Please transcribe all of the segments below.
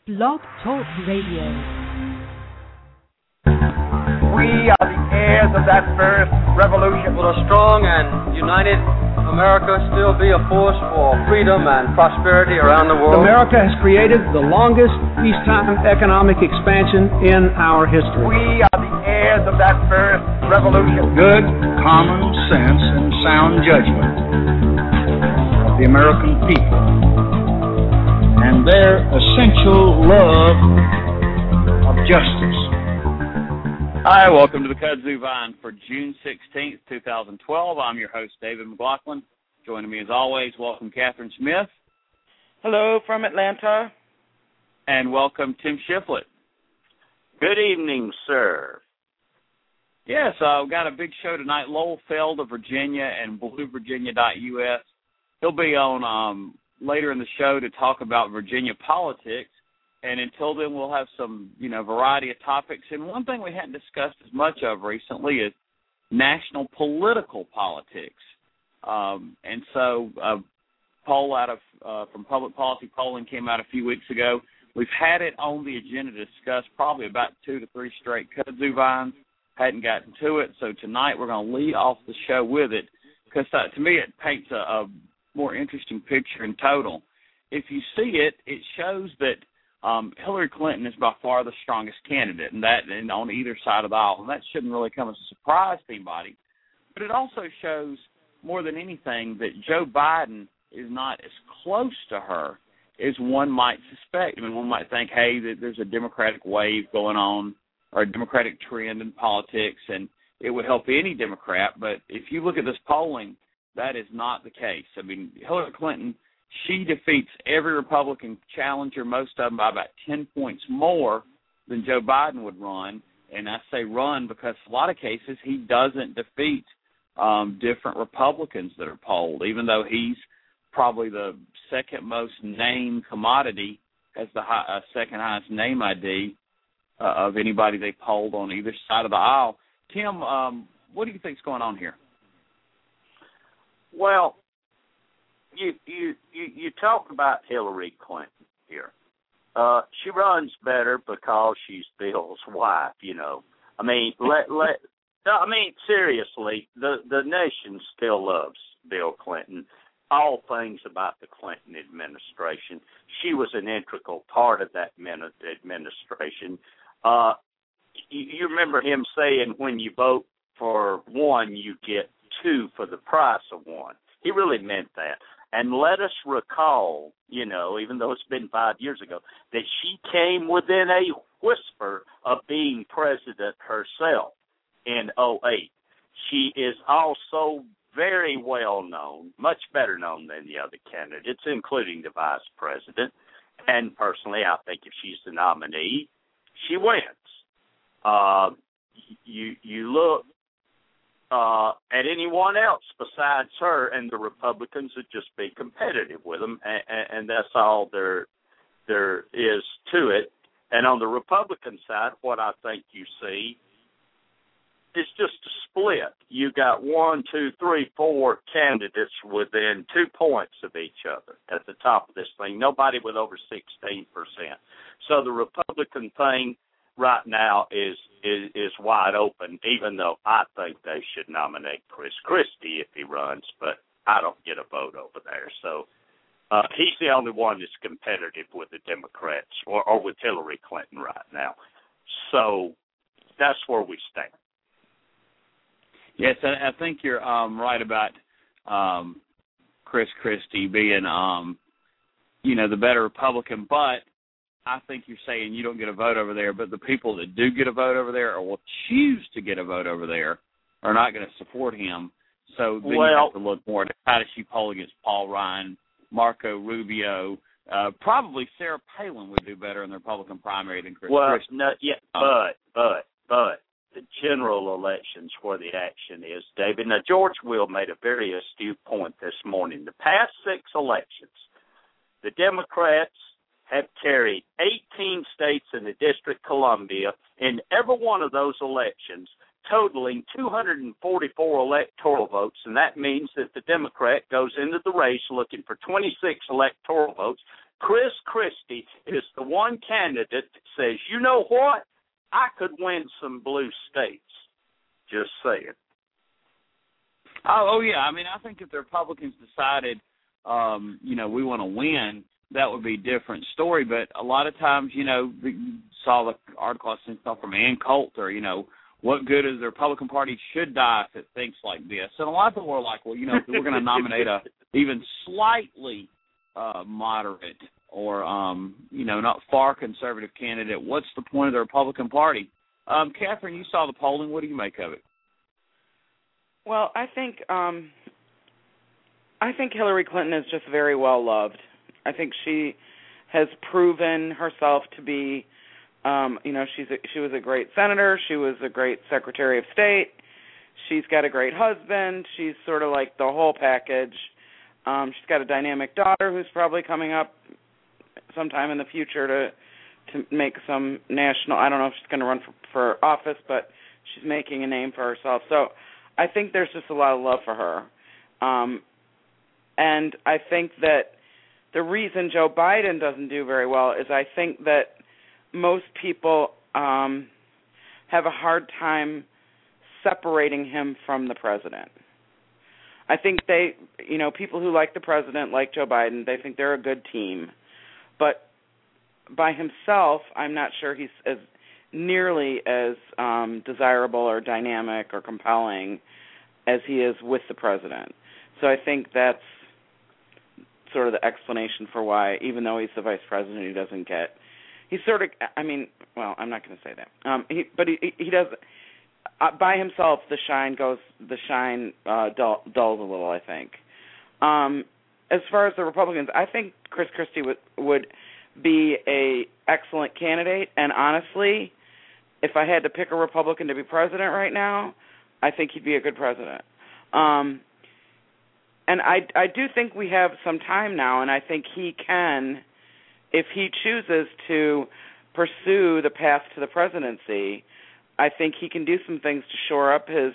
Blog Talk Radio. We are the heirs of that first revolution. Will a strong and united America still be a force for freedom and prosperity around the world? America has created the longest peacetime economic expansion in our history. We are the heirs of that first revolution. Good common sense and sound judgment of the American people and their essential love of justice. Hi, welcome to the Kudzu Vine for June 16th, 2012. I'm your host, David McLaughlin. Joining me as always, welcome Catherine Smith. Hello from Atlanta. And welcome Tim Shiflett. Good evening, sir. Yes, we've got a big show tonight. Lowell Feld of Virginia and BlueVirginia.us. He'll be on later in the show to talk about Virginia politics. And until then, we'll have some, variety of topics. And one thing we hadn't discussed as much of recently is national political politics. And so a poll out of from Public Policy Polling came out a few weeks ago. We've had it on the agenda to discuss probably about 2 to 3 straight kudzu vines. Hadn't gotten to it. So tonight we're going to lead off the show with it because to me it paints a more interesting picture in total. If you see it, it shows that Hillary Clinton is by far the strongest candidate, and on either side of the aisle, and that shouldn't really come as a surprise to anybody. But it also shows, more than anything, that Joe Biden is not as close to her as one might suspect. I mean, one might think, hey, that there's a Democratic wave going on or a Democratic trend in politics, and it would help any Democrat. But if you look at this polling, that is not the case. I mean, Hillary Clinton, she defeats every Republican challenger, most of them by about 10 points more than Joe Biden would run. And I say run because in a lot of cases he doesn't defeat different Republicans that are polled, even though he's probably the second most named commodity, has the second highest name ID of anybody they polled on either side of the aisle. Tim, what do you think's going on here? Well, You talk about Hillary Clinton here. She runs better because she's Bill's wife. I mean, seriously, the nation still loves Bill Clinton. All things about the Clinton administration. She was an integral part of that administration. You remember him saying, when you vote for one, you get 2 for the price of one. He really meant that. And let us recall, even though it's been 5 years ago, that she came within a whisper of being president herself in 2008. She is also very well known, much better known than the other candidates, including the vice president. And personally, I think if she's the nominee, she wins. You look at anyone else besides her, and the Republicans would just be competitive with them, and that's all there is to it. And on the Republican side, what I think you see is just a split. You got 1, 2, 3, 4 candidates within 2 points of each other at the top of this thing. Nobody with over 16%. So the Republican thing right now is wide open, even though I think they should nominate Chris Christie if he runs, but I don't get a vote over there. So he's the only one that's competitive with the Democrats or with Hillary Clinton right now. So that's where we stand. Yes, I think you're right about Chris Christie being, the better Republican, but I think you're saying you don't get a vote over there, but the people that do get a vote over there or will choose to get a vote over there are not going to support him. So then you have to look more at how does she poll against Paul Ryan, Marco Rubio. Probably Sarah Palin would do better in the Republican primary than Chris Christie. But the general elections where the action is, David. Now, George Will made a very astute point this morning. The past 6 elections, the Democrats have carried 18 states in the District of Columbia in every one of those elections, totaling 244 electoral votes, and that means that the Democrat goes into the race looking for 26 electoral votes Chris Christie is the one candidate that says, you know what, I could win some blue states. Just saying. Oh yeah. I mean, I think if the Republicans decided, we want to win, that would be a different story. But a lot of times, you saw the article I sent from Ann Coulter, what good is the Republican Party should die if it thinks like this? And a lot of people are like, well, if we're going to nominate a even slightly moderate or, not far conservative candidate, what's the point of the Republican Party? Catherine, you saw the polling. What do you make of it? Well, I think Hillary Clinton is just very well loved. I think she has proven herself to be, she was a great senator. She was a great Secretary of State. She's got a great husband. She's sort of like the whole package. She's got a dynamic daughter who's probably coming up sometime in the future to make some national, I don't know if she's going to run for office, but she's making a name for herself. So I think there's just a lot of love for her. And I think that the reason Joe Biden doesn't do very well is I think that most people have a hard time separating him from the president. I think people who like the president, like Joe Biden, they think they're a good team. But by himself, I'm not sure he's as nearly as desirable or dynamic or compelling as he is with the president. So I think that's sort of the explanation for why, even though he's the vice president, he doesn't get. He's sort of. I'm not going to say that. He does. By himself, the shine dulls a little, I think. As far as the Republicans, I think Chris Christie would be a excellent candidate. And honestly, if I had to pick a Republican to be president right now, I think he'd be a good president. And I do think we have some time now, and I think he can, if he chooses to pursue the path to the presidency, I think he can do some things to shore up his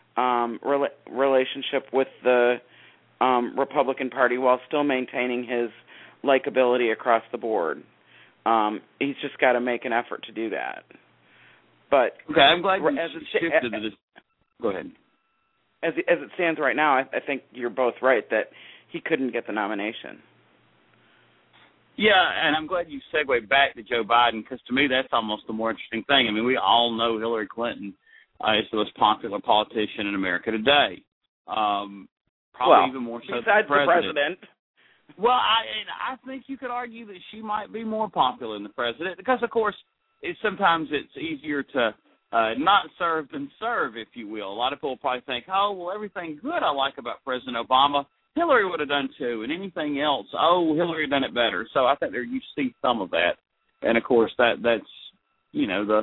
relationship with the Republican Party while still maintaining his likability across the board. He's just got to make an effort to do that. But okay, I'm glad you shifted to this. Go ahead. As it stands right now, I think you're both right that he couldn't get the nomination. Yeah, and I'm glad you segued back to Joe Biden, because to me that's almost the more interesting thing. I mean, we all know Hillary Clinton is the most popular politician in America today. Probably even more so besides the president. Well, I think you could argue that she might be more popular than the president, because, of course, sometimes it's easier to not serve than serve, if you will. A lot of people probably think, oh, well, everything good I like about President Obama, Hillary would have done too, and anything else, oh, Hillary done it better. So I think you see some of that, and of course that's the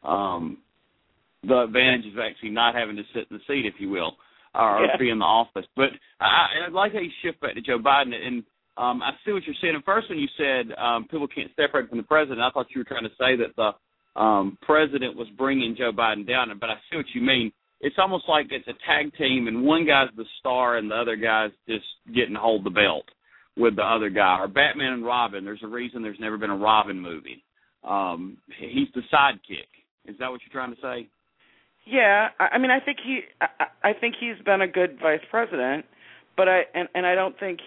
advantage of actually not having to sit in the seat, if you will, or be in the office. But I like how you shift back to Joe Biden, and I see what you're saying. At first, when you said people can't separate from the president, I thought you were trying to say that the president was bringing Joe Biden down, but I see what you mean. It's almost like it's a tag team, and one guy's the star and the other guy's just getting to hold the belt with the other guy. Or Batman and Robin, there's a reason there's never been a Robin movie. He's the sidekick. Is that what you're trying to say? Yeah, I mean, I think he's been a good vice president, but I don't think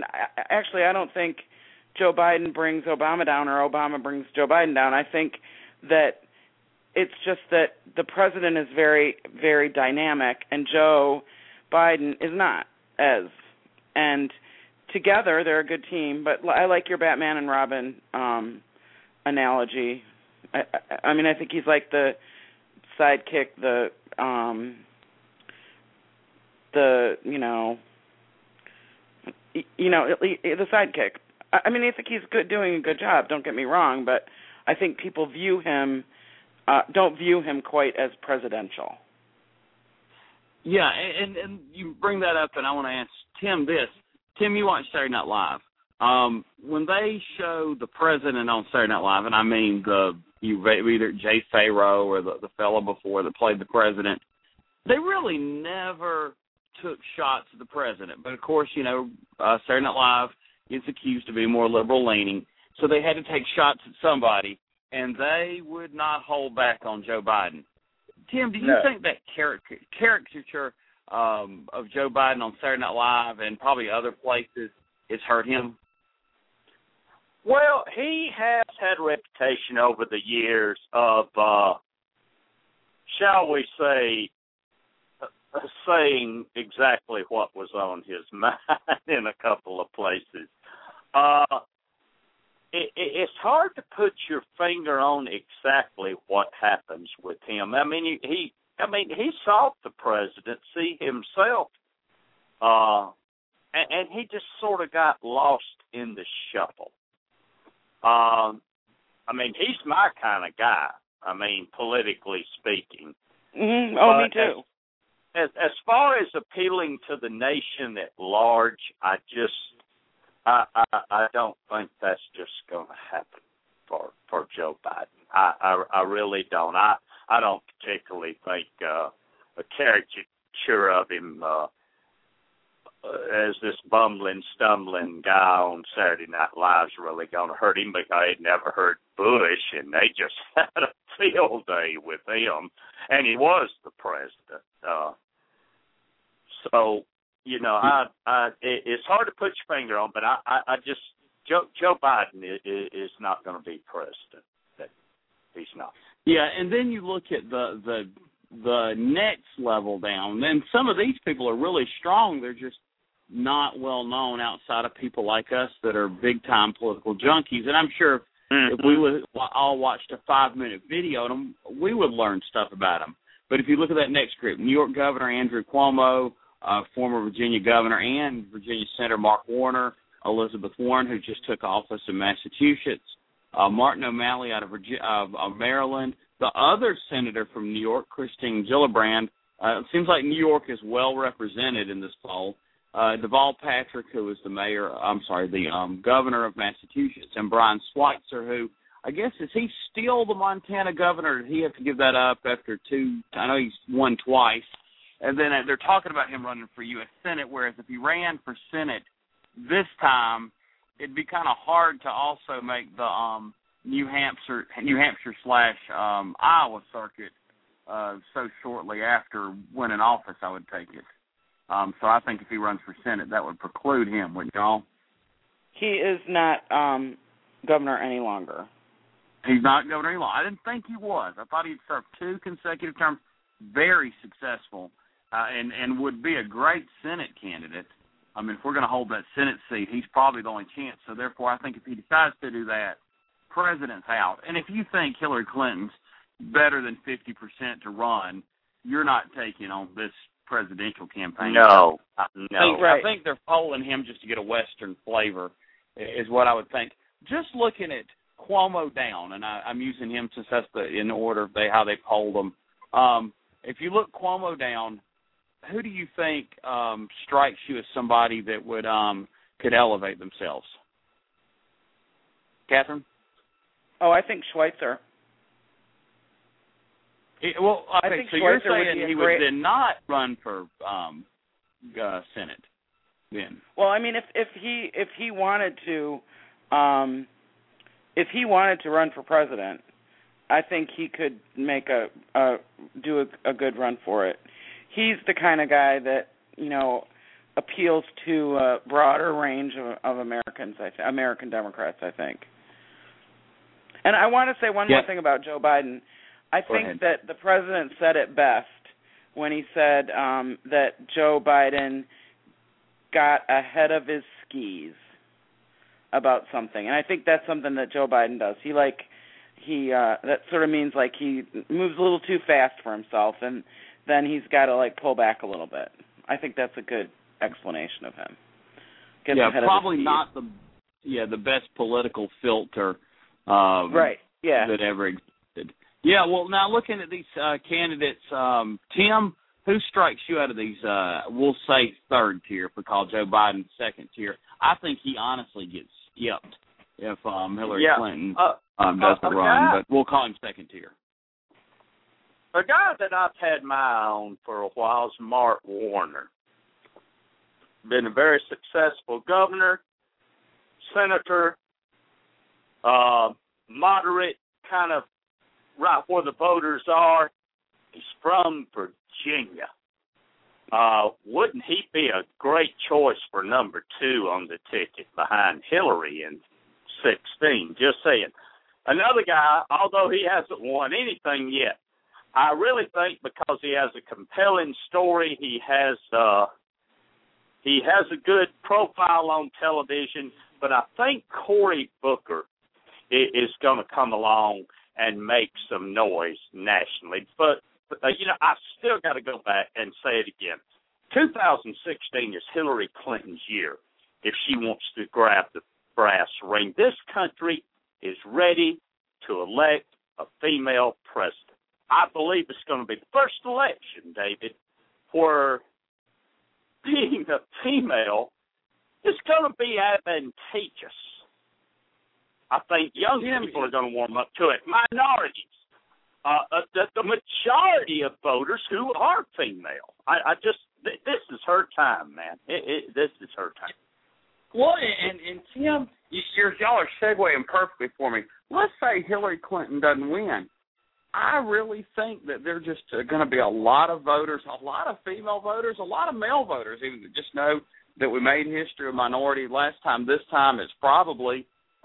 I don't think Joe Biden brings Obama down or Obama brings Joe Biden down. I think that it's just that the president is very, very dynamic, and Joe Biden is not as. And together, they're a good team. But I like your Batman and Robin analogy. I mean, I think he's like the sidekick, the sidekick. I mean, I think he's doing a good job. Don't get me wrong, but I think people don't view him quite as presidential. Yeah, and you bring that up, and I want to ask Tim this. Tim, you watch Saturday Night Live. When they show the president on Saturday Night Live, and I mean either Jay Farrow or the fellow before that played the president, they really never took shots at the president. But, of course, Saturday Night Live is accused of being more liberal-leaning, so they had to take shots at somebody, and they would not hold back on Joe Biden. Tim, do you think that caricature of Joe Biden on Saturday Night Live and probably other places has hurt him? Well, he has had a reputation over the years of, shall we say, saying exactly what was on his mind in a couple of places. It's hard to put your finger on exactly what happens with him. I mean, he sought the presidency himself, and he just sort of got lost in the shuffle. I mean, he's my kind of guy. I mean, politically speaking. Mm-hmm. Oh, me too. As far as appealing to the nation at large, I don't think that's just going to happen for Joe Biden. I really don't. I don't particularly think a caricature of him as this bumbling, stumbling guy on Saturday Night Live is really going to hurt him, because I'd never heard Bush, and they just had a field day with him, and he was the president. So, you know, it's hard to put your finger on, but I just Joe Biden is not going to be president. He's not. Yeah, and then you look at the next level down, and some of these people are really strong. They're just not well known outside of people like us that are big time political junkies. And I'm sure if we would all watched a 5-minute video on them, we would learn stuff about them. But if you look at that next group, New York Governor Andrew Cuomo, former Virginia Governor and Virginia Senator Mark Warner, Elizabeth Warren, who just took office in Massachusetts, Martin O'Malley out of Maryland, the other senator from New York, Christine Gillibrand. It seems like New York is well represented in this poll. Deval Patrick, who is the governor of Massachusetts, and Brian Schweitzer, who I guess, is he still the Montana governor, or did he have to give that up after I know he's won twice. And then they're talking about him running for U.S. Senate, whereas if he ran for Senate this time, it'd be kind of hard to also make the New Hampshire / Iowa circuit so shortly after winning office, I would take it. So I think if he runs for Senate, that would preclude him, wouldn't y'all? He is not governor any longer. He's not governor any longer. I didn't think he was. I thought he'd served 2 consecutive terms, very successful, and would be a great Senate candidate. I mean, if we're going to hold that Senate seat, he's probably the only chance. So, therefore, I think if he decides to do that, president's out. And if you think Hillary Clinton's better than 50% to run, you're not taking on this presidential campaign. No. I think they're polling him just to get a Western flavor is what I would think. Just looking at Cuomo down, and I'm using him since that's in the order of how they polled him. If you look Cuomo down, who do you think strikes you as somebody that would could elevate themselves? Catherine? Oh, I think Schweitzer. I think so. You're saying he would then not run for Senate, then? Well, I mean, if he wanted to, run for president, I think he could make do a good run for it. He's the kind of guy that appeals to a broader range of Americans. American Democrats, I think. And I want to say one more thing about Joe Biden. I think that the president said it best when he said that Joe Biden got ahead of his skis about something, and I think that's something that Joe Biden does. That sort of means like he moves a little too fast for himself, and then he's got to pull back a little bit. I think that's a good explanation of him. Probably not the best political filter. Right. Yeah. That ever existed. Yeah, well, now looking at these candidates, Tim, who strikes you out of these, we'll say third tier if we call Joe Biden second tier? I think he honestly gets skipped if Hillary Clinton doesn't run, but we'll call him second tier. A guy that I've had my eye on for a while is Mark Warner. Been a very successful governor. senator, moderate, kind of right where the voters are. He's from Virginia. Wouldn't he be a great choice for number 2 on the ticket behind Hillary in 16? Just saying. Another guy, although he hasn't won anything yet, I really think because he has a compelling story, he has a good profile on television, but I think Cory Booker is going to come along and make some noise nationally. But I still got to go back and say it again. 2016 is Hillary Clinton's year if she wants to grab the brass ring. This country is ready to elect a female president. I believe it's going to be the first election, David, where being a female is going to be advantageous. I think young people are going to warm up to it. Minorities, the majority of voters who are female. This is her time, man. This is her time. Well, and Tim, y'all are segueing perfectly for me. Let's say Hillary Clinton doesn't win. I really think that there are just going to be a lot of voters, a lot of female voters, a lot of male voters, even that just know that we made history of minority last time. This time it's probably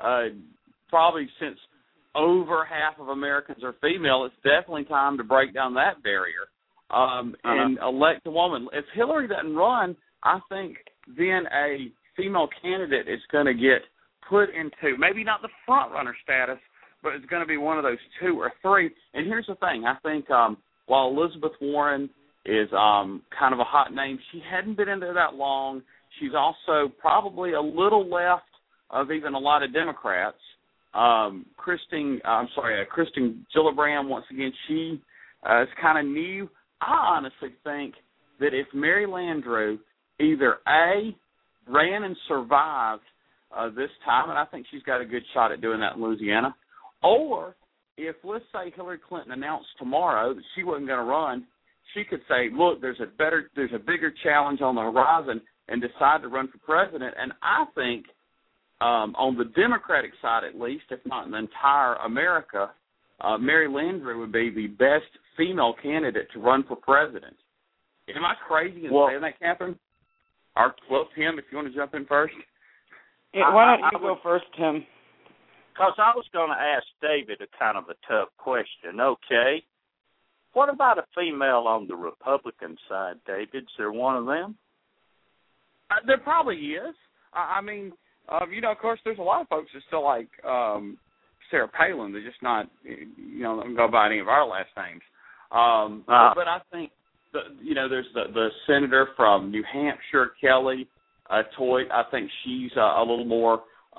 since over half of Americans are female, it's definitely time to break down that barrier and elect a woman. If Hillary doesn't run, I think then a female candidate is going to get put into maybe not the front runner status, but it's going to be one of those 2 or 3. And here's the thing. I think while Elizabeth Warren is kind of a hot name, she hadn't been in there that long. She's also probably a little left of even a lot of Democrats. Kristen Gillibrand, once again, she is kind of new. I honestly think that if Mary Landrieu either A, ran and survived this time, and I think she's got a good shot at doing that in Louisiana, or if, let's say, Hillary Clinton announced tomorrow that she wasn't going to run, she could say, look, there's a bigger challenge on the horizon, and decide to run for president. And I think on the Democratic side, at least, if not in the entire America, Mary Landrieu would be the best female candidate to run for president. Am I crazy in saying that, Catherine? Tim, if you want to jump in first. Yeah, why don't you go first, Tim? Because I was going to ask David a kind of a tough question. Okay, what about a female on the Republican side, David? Is there one of them? There probably is. I mean, of course, there's a lot of folks that still like Sarah Palin. They're just not, don't go by any of our last names. But I think, there's the senator from New Hampshire, Kelly Toit. I think she's a little more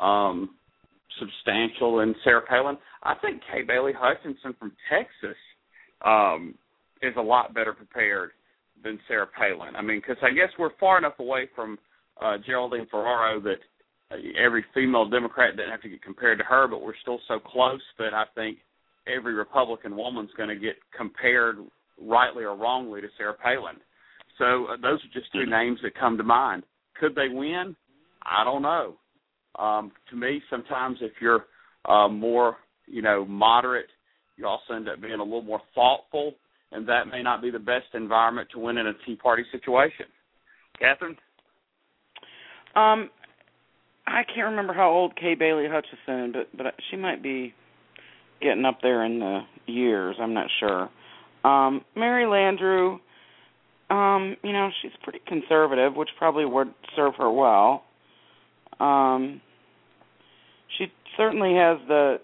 substantial than Sarah Palin. I think Kay Bailey Hutchinson from Texas is a lot better prepared than Sarah Palin. I mean, because I guess we're far enough away from Geraldine Ferraro that every female Democrat doesn't have to get compared to her, but we're still so close that I think every Republican woman's going to get compared, rightly or wrongly, to Sarah Palin. So those are just 2 names that come to mind. Could they win? I don't know. To me, sometimes if you're more, moderate, you also end up being a little more thoughtful, and that may not be the best environment to win in a Tea Party situation. Catherine? I can't remember how old Kay Bailey Hutchinson, but she might be getting up there in the years. I'm not sure. Mary Landrieu, she's pretty conservative, which probably would serve her well. She certainly has the,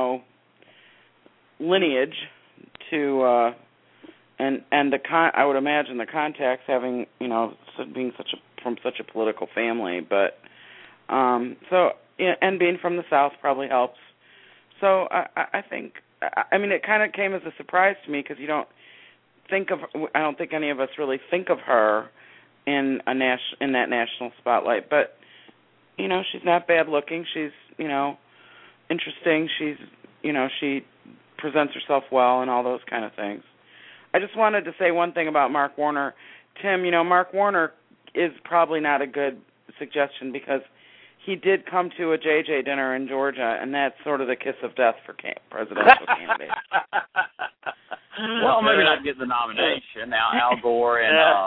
lineage to, and I would imagine the contacts having, being from such a political family, but, and being from the South probably helps. So I think, it kind of came as a surprise to me because I don't think any of us really think of her in that national spotlight, but, she's not bad looking. She's, interesting. She's, she presents herself well and all those kind of things. I just wanted to say one thing about Mark Warner. Tim, Mark Warner is probably not a good suggestion because he did come to a JJ dinner in Georgia, and that's sort of the kiss of death for presidential candidates. Well, maybe not get the nomination. Now Al Gore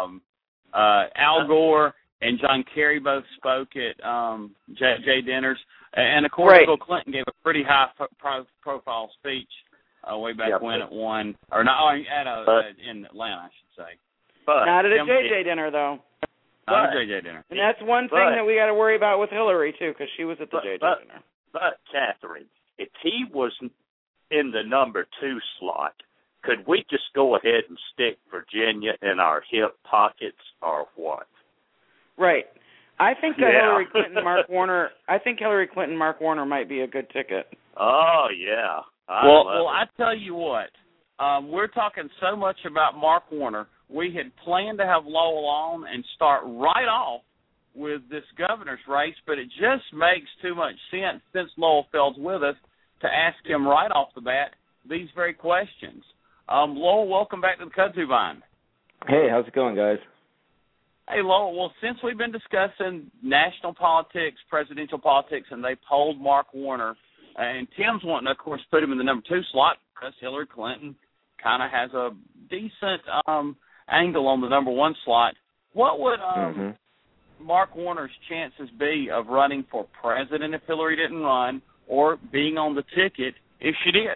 and John Kerry both spoke at JJ dinners, and of course Bill Clinton gave a pretty high profile speech way back when at one or no in Atlanta, I should say. But not at a JJ dinner though. Not a JJ dinner. And that's one thing that we got to worry about with Hillary too, because she was at the JJ dinner. But Catherine, if he was in the number 2 slot, could we just go ahead and stick Virginia in our hip pockets, or what? Right. I think that Hillary Clinton, Mark Warner might be a good ticket. Oh yeah. Well, I tell you what, we're talking so much about Mark Warner. We had planned to have Lowell on and start right off with this governor's race, but it just makes too much sense, since Lowell Feld's with us, to ask him right off the bat these very questions. Lowell, welcome back to the Kudzu Vine. Hey, how's it going, guys? Hey, Lowell, well, since we've been discussing national politics, presidential politics, and they polled Mark Warner, and Tim's wanting to, of course, put him in the number 2 slot because Hillary Clinton kind of has a decent angle on the number 1 slot. What would Mark Warner's chances be of running for president if Hillary didn't run, or being on the ticket if she did?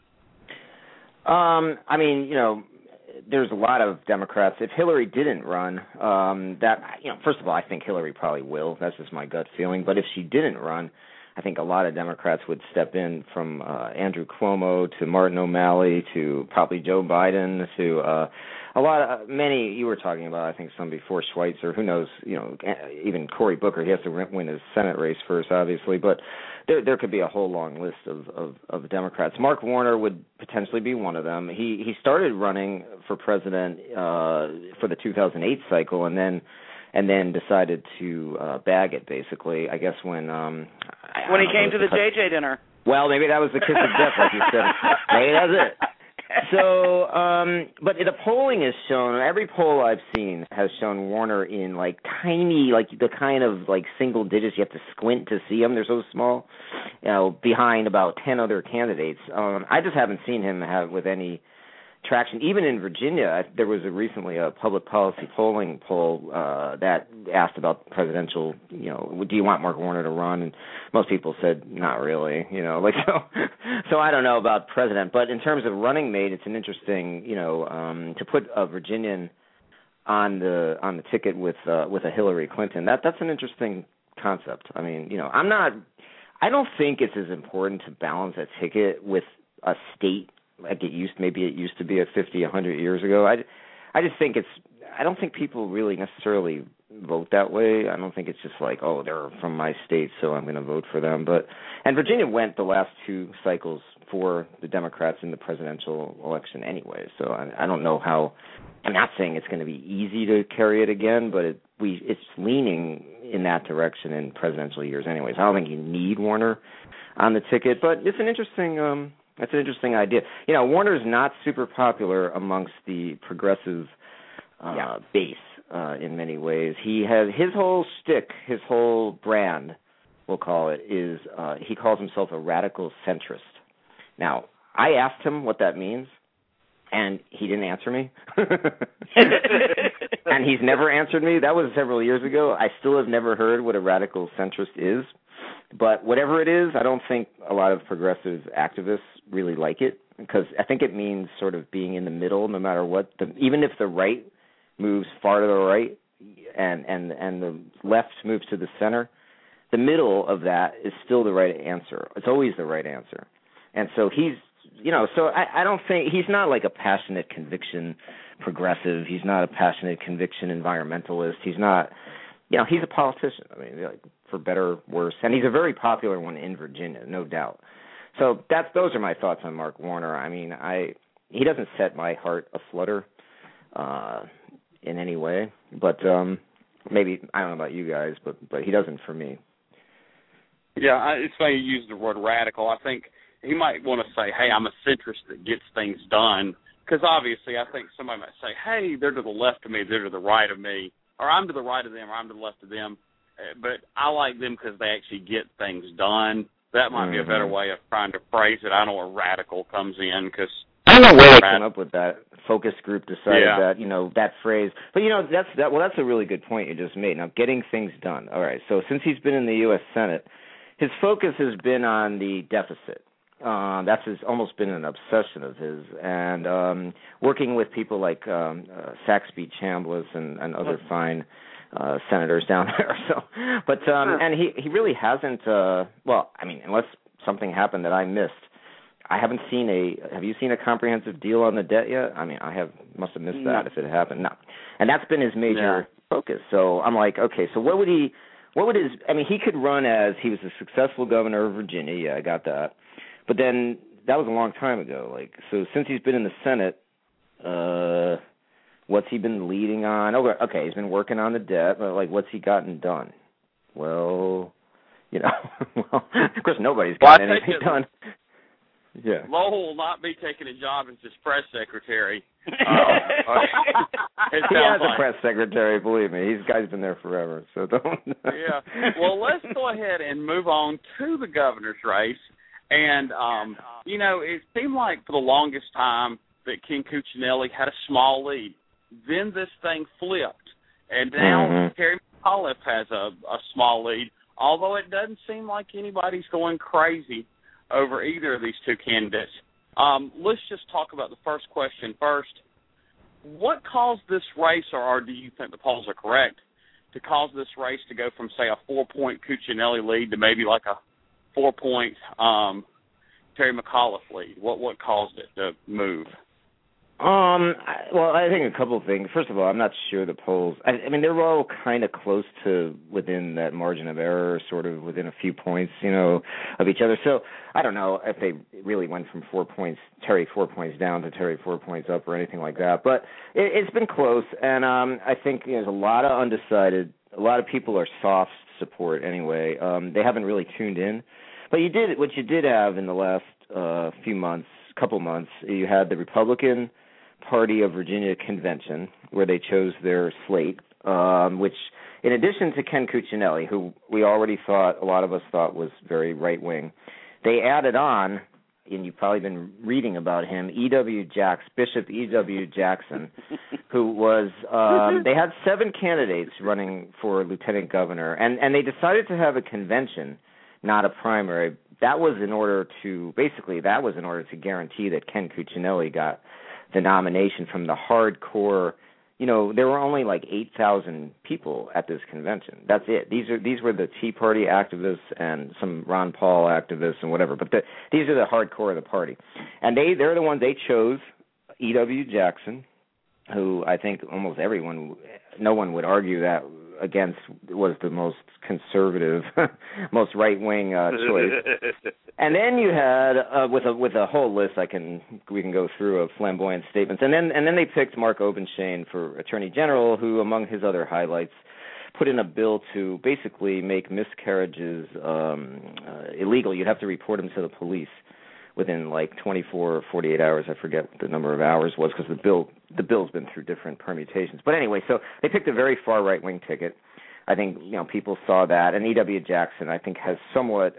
I mean, you know, there's a lot of Democrats. If Hillary didn't run, first of all, I think Hillary probably will. That's just my gut feeling. But if she didn't run, I think a lot of Democrats would step in, from Andrew Cuomo to Martin O'Malley to probably Joe Biden to many you were talking about, I think some before Schweitzer, who knows, you know, even Cory Booker. He has to win his Senate race first, obviously, but there could be a whole long list of Democrats. Mark Warner would potentially be one of them. He started running for president for the 2008 cycle, and then decided to bag it, basically, I guess, when he came to the JJ dinner. Well, maybe that was the kiss of death, like you said. Maybe that's it. So, but the polling has shown, every poll I've seen has shown Warner in like tiny, like the kind of like single digits. You have to squint to see them. They're so small, you know, behind about 10 other candidates. I just haven't seen him have with any traction. Even in Virginia, there was recently a public policy polling poll that asked about presidential, you know, do you want Mark Warner to run? And most people said not really, you know, like so I don't know about president, but in terms of running mate, it's an interesting, you know, to put a Virginian on the ticket with a Hillary Clinton. That's an interesting concept. I mean, you know, I don't think it's as important to balance a ticket with a state like it used to be 50, 100 years ago. I just think I don't think people really necessarily vote that way. I don't think it's just like, oh, they're from my state, so I'm going to vote for them. And Virginia went the last 2 cycles for the Democrats in the presidential election anyway. So I don't know how. I'm not saying it's going to be easy to carry it again, but it's leaning in that direction in presidential years anyways. I don't think you need Warner on the ticket, but it's an interesting. That's an interesting idea. You know, Warner's not super popular amongst the progressive base in many ways. He has his whole shtick, his whole brand, we'll call it, is he calls himself a radical centrist. Now, I asked him what that means, and he didn't answer me. And he's never answered me. That was several years ago. I still have never heard what a radical centrist is. But whatever it is, I don't think a lot of progressive activists really like it, because I think it means sort of being in the middle no matter what. Even if the right moves far to the right and the left moves to the center, the middle of that is still the right answer. It's always the right answer. And so he's, you know, so I don't think, he's not like a passionate conviction progressive. He's not a passionate conviction environmentalist. He's not, you know, he's a politician. I mean, like, for better or worse. And he's a very popular one in Virginia, no doubt. So those are my thoughts on Mark Warner. I mean, he doesn't set my heart aflutter in any way, but maybe, I don't know about you guys, but he doesn't for me. Yeah, it's funny you use the word radical. I think he might want to say, hey, I'm a centrist that gets things done, because obviously I think somebody might say, hey, they're to the left of me, they're to the right of me, or I'm to the right of them, or I'm to the left of them. but I like them because they actually get things done. That might be a better way of trying to phrase it. I know where radical comes in because I don't know where they came up with that. Focus group decided that, that phrase. But, that's a really good point you just made. Now, getting things done. All right, so since he's been in the U.S. Senate, his focus has been on the deficit. That's almost been an obsession of his. And working with people like Saxby Chambliss and other fine senators down there. So, but and he really hasn't. Unless something happened that I missed, I haven't seen have you seen a comprehensive deal on the debt yet? I mean, must have missed that if it happened. No. And that's been his major focus. So I'm like, okay, so he could run as, he was a successful governor of Virginia. Yeah, I got that. But then that was a long time ago. So since he's been in the Senate, what's he been leading on? Okay, he's been working on the debt, but what's he gotten done? Well, of course nobody's gotten anything done. Yeah. Lowell will not be taking a job as his press secretary. He has a press secretary, believe me. This guy's been there forever, so don't. Yeah. Well, let's go ahead and move on to the governor's race. And, it seemed like for the longest time that Ken Cuccinelli had a small lead. Then this thing flipped. And now Terry McAuliffe has a small lead, although it doesn't seem like anybody's going crazy over either of these two candidates. Let's just talk about the first question first. What caused this race, or do you think the polls are correct, to cause this race to go from, say, a 4-point Cuccinelli lead to maybe like a 4-point Terry McAuliffe lead? What caused it to move? I think a couple of things. First of all, I'm not sure the polls. They're all kind of close to within that margin of error, sort of within a few points, of each other. So I don't know if they really went from 4 points, Terry 4 points down to Terry 4 points up or anything like that. But it's been close, and I think there's a lot of undecided. A lot of people are soft support anyway. They haven't really tuned in. But what you did have in the last couple months, you had the Republican Party of Virginia convention where they chose their slate, which, in addition to Ken Cuccinelli, who a lot of us thought was very right-wing, they added on, and you've probably been reading about him, Bishop E.W. Jackson, who was, they had 7 candidates running for lieutenant governor, and they decided to have a convention, not a primary. That was in order to guarantee that Ken Cuccinelli got the nomination from the hardcore. There were only 8,000 people at this convention. That's it. These were the Tea Party activists and some Ron Paul activists and whatever. But these are the hardcore of the party, and they're the ones they chose. E.W. Jackson, who I think almost no one would argue that against, was the most conservative, most right-wing choice. And then you had with a whole list we can go through of flamboyant statements. And then they picked Mark Obenshain for Attorney General, who among his other highlights put in a bill to basically make miscarriages illegal. You'd have to report them to the police within 24 or 48 hours. I forget what the number of hours was because the bill's been through different permutations. But anyway, so they picked a very far right-wing ticket. I think people saw that, and E.W. Jackson I think has somewhat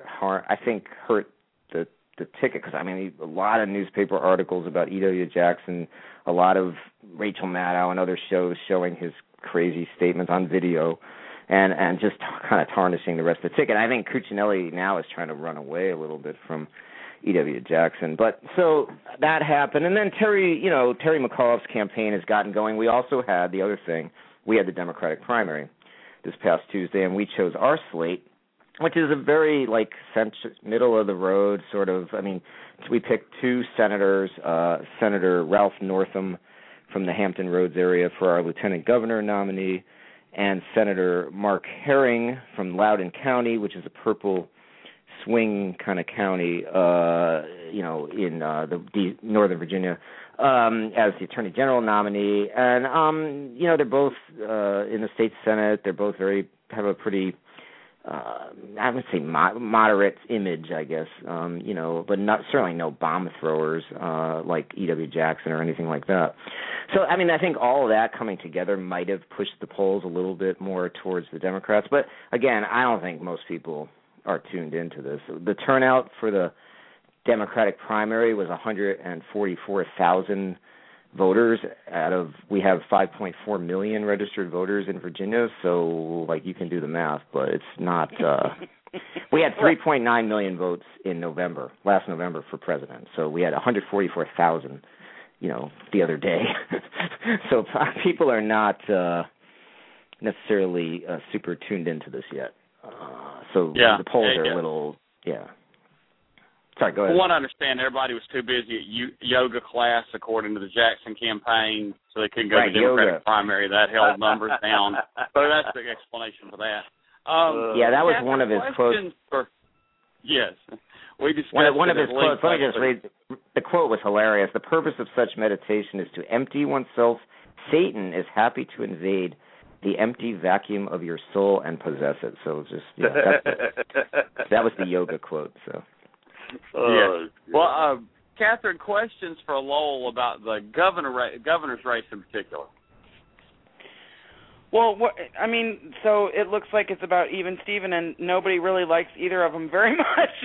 hurt the ticket because a lot of newspaper articles about E.W. Jackson, a lot of Rachel Maddow and other shows showing his crazy statements on video, and just kind of tarnishing the rest of the ticket. I think Cuccinelli now is trying to run away a little bit from E.W. Jackson. But so that happened. And then Terry McAuliffe's campaign has gotten going. We also had the other thing. We had the Democratic primary this past Tuesday, and we chose our slate, which is a very, middle of the road sort of. We picked 2 senators, Senator Ralph Northam from the Hampton Roads area for our lieutenant governor nominee, and Senator Mark Herring from Loudoun County, which is a purple swing kind of county, in Northern Virginia, as the Attorney General nominee. And, they're both in the state Senate. They're both have a pretty I would say moderate image, I guess, but certainly no bomb throwers like E.W. Jackson or anything like that. So, I mean, I think all of that coming together might have pushed the polls a little bit more towards the Democrats. But, again, I don't think most people are tuned into this. The turnout for the Democratic primary was 144,000 voters we have 5.4 million registered voters in Virginia, so like you can do the math, but it's not we had 3.9 million votes in last November for president. So we had 144,000, the other day. So people are not necessarily super tuned into this yet. The polls are a little Sorry, go ahead. From what I understand, everybody was too busy at yoga class, according to the Jackson campaign, so they couldn't go to the Democratic primary. That held numbers down. So that's the explanation for that. That was one of his quotes. Yes. We discussed one of his quotes. Let me just read. The quote was hilarious. The purpose of such meditation is to empty oneself. Satan is happy to invade the empty vacuum of your soul and possess it. So just that was the yoga quote. So. Yes. Well, Catherine, questions for Lowell about the governor's race in particular. Well, so it looks like it's about even Steven, and nobody really likes either of them very much.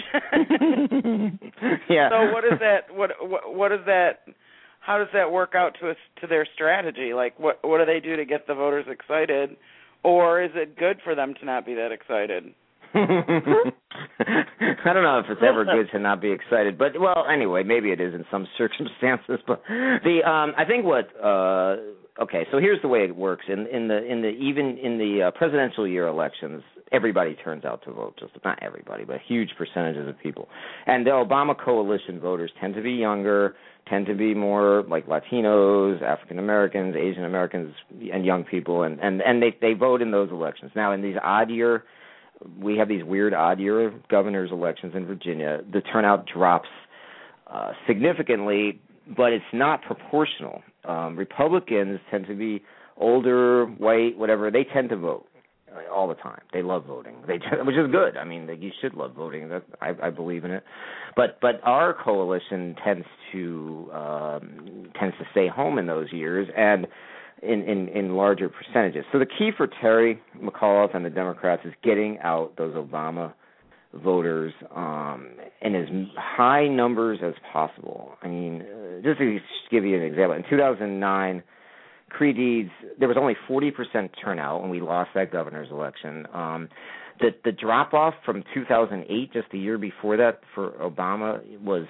Yeah. So what is that? What is that? How does that work out to their strategy? Like, what do they do to get the voters excited, or is it good for them to not be that excited? I don't know if it's ever good to not be excited, but anyway, maybe it is in some circumstances. But I think so here's the way it works in the presidential year elections. Everybody turns out to vote, just not everybody, but huge percentages of people. And the Obama coalition voters tend to be younger, tend to be more like Latinos, African Americans, Asian Americans, and young people, and they vote in those elections. Now, in these we have these weird odd-year governor's elections in Virginia. The turnout drops significantly, but it's not proportional. Republicans tend to be older, white, whatever. They tend to vote all the time. They love voting, which is good. I mean, you should love voting. I believe in it. But our coalition tends to stay home in those years, and in larger percentages. So the key for Terry McAuliffe and the Democrats is getting out those Obama voters in as high numbers as possible. I mean, just to give you an example, in 2009, Creed, there was only 40% turnout when we lost that governor's election. The drop-off from 2008, just the year before that, for Obama was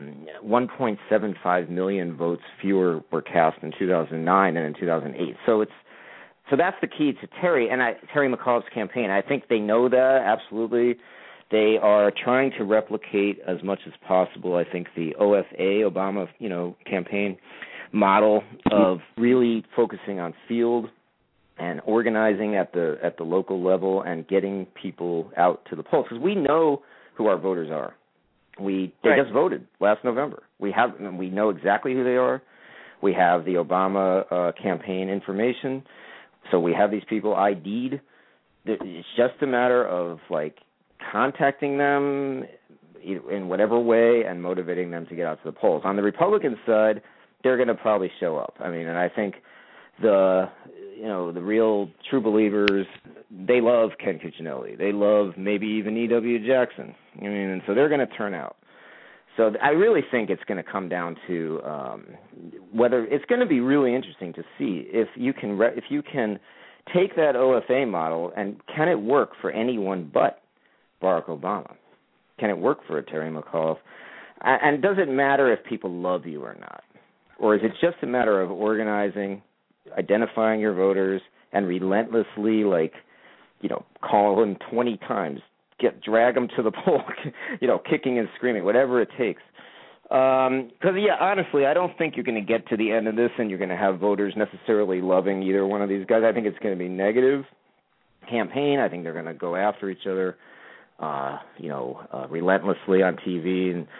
1.75 million votes fewer were cast in 2009 than in 2008. So that's the key to Terry McAuliffe's campaign. I think they know that, absolutely. They are trying to replicate as much as possible, I think, the OFA, Obama, campaign model of really focusing on field and organizing at the local level and getting people out to the polls, because we know who our voters are. They just voted last November. We know exactly who they are. We have the Obama campaign information, so we have these people ID'd. It's just a matter of contacting them in whatever way and motivating them to get out to the polls. On the Republican side, they're going to probably show up. I mean, and I think the real true believers, they love Ken Cuccinelli. They love maybe even E.W. Jackson. I mean, and so they're going to turn out. So I really think it's going to come down to whether it's going to be really interesting to see if you can take that OFA model and can it work for anyone but Barack Obama? Can it work for a Terry McAuliffe? And does it matter if people love you or not? Or is it just a matter of organizing, identifying your voters, and relentlessly, call them 20 times, drag them to the poll, kicking and screaming, whatever it takes. Because, honestly, I don't think you're going to get to the end of this and you're going to have voters necessarily loving either one of these guys. I think it's going to be negative campaign. I think they're going to go after each other, relentlessly on TV and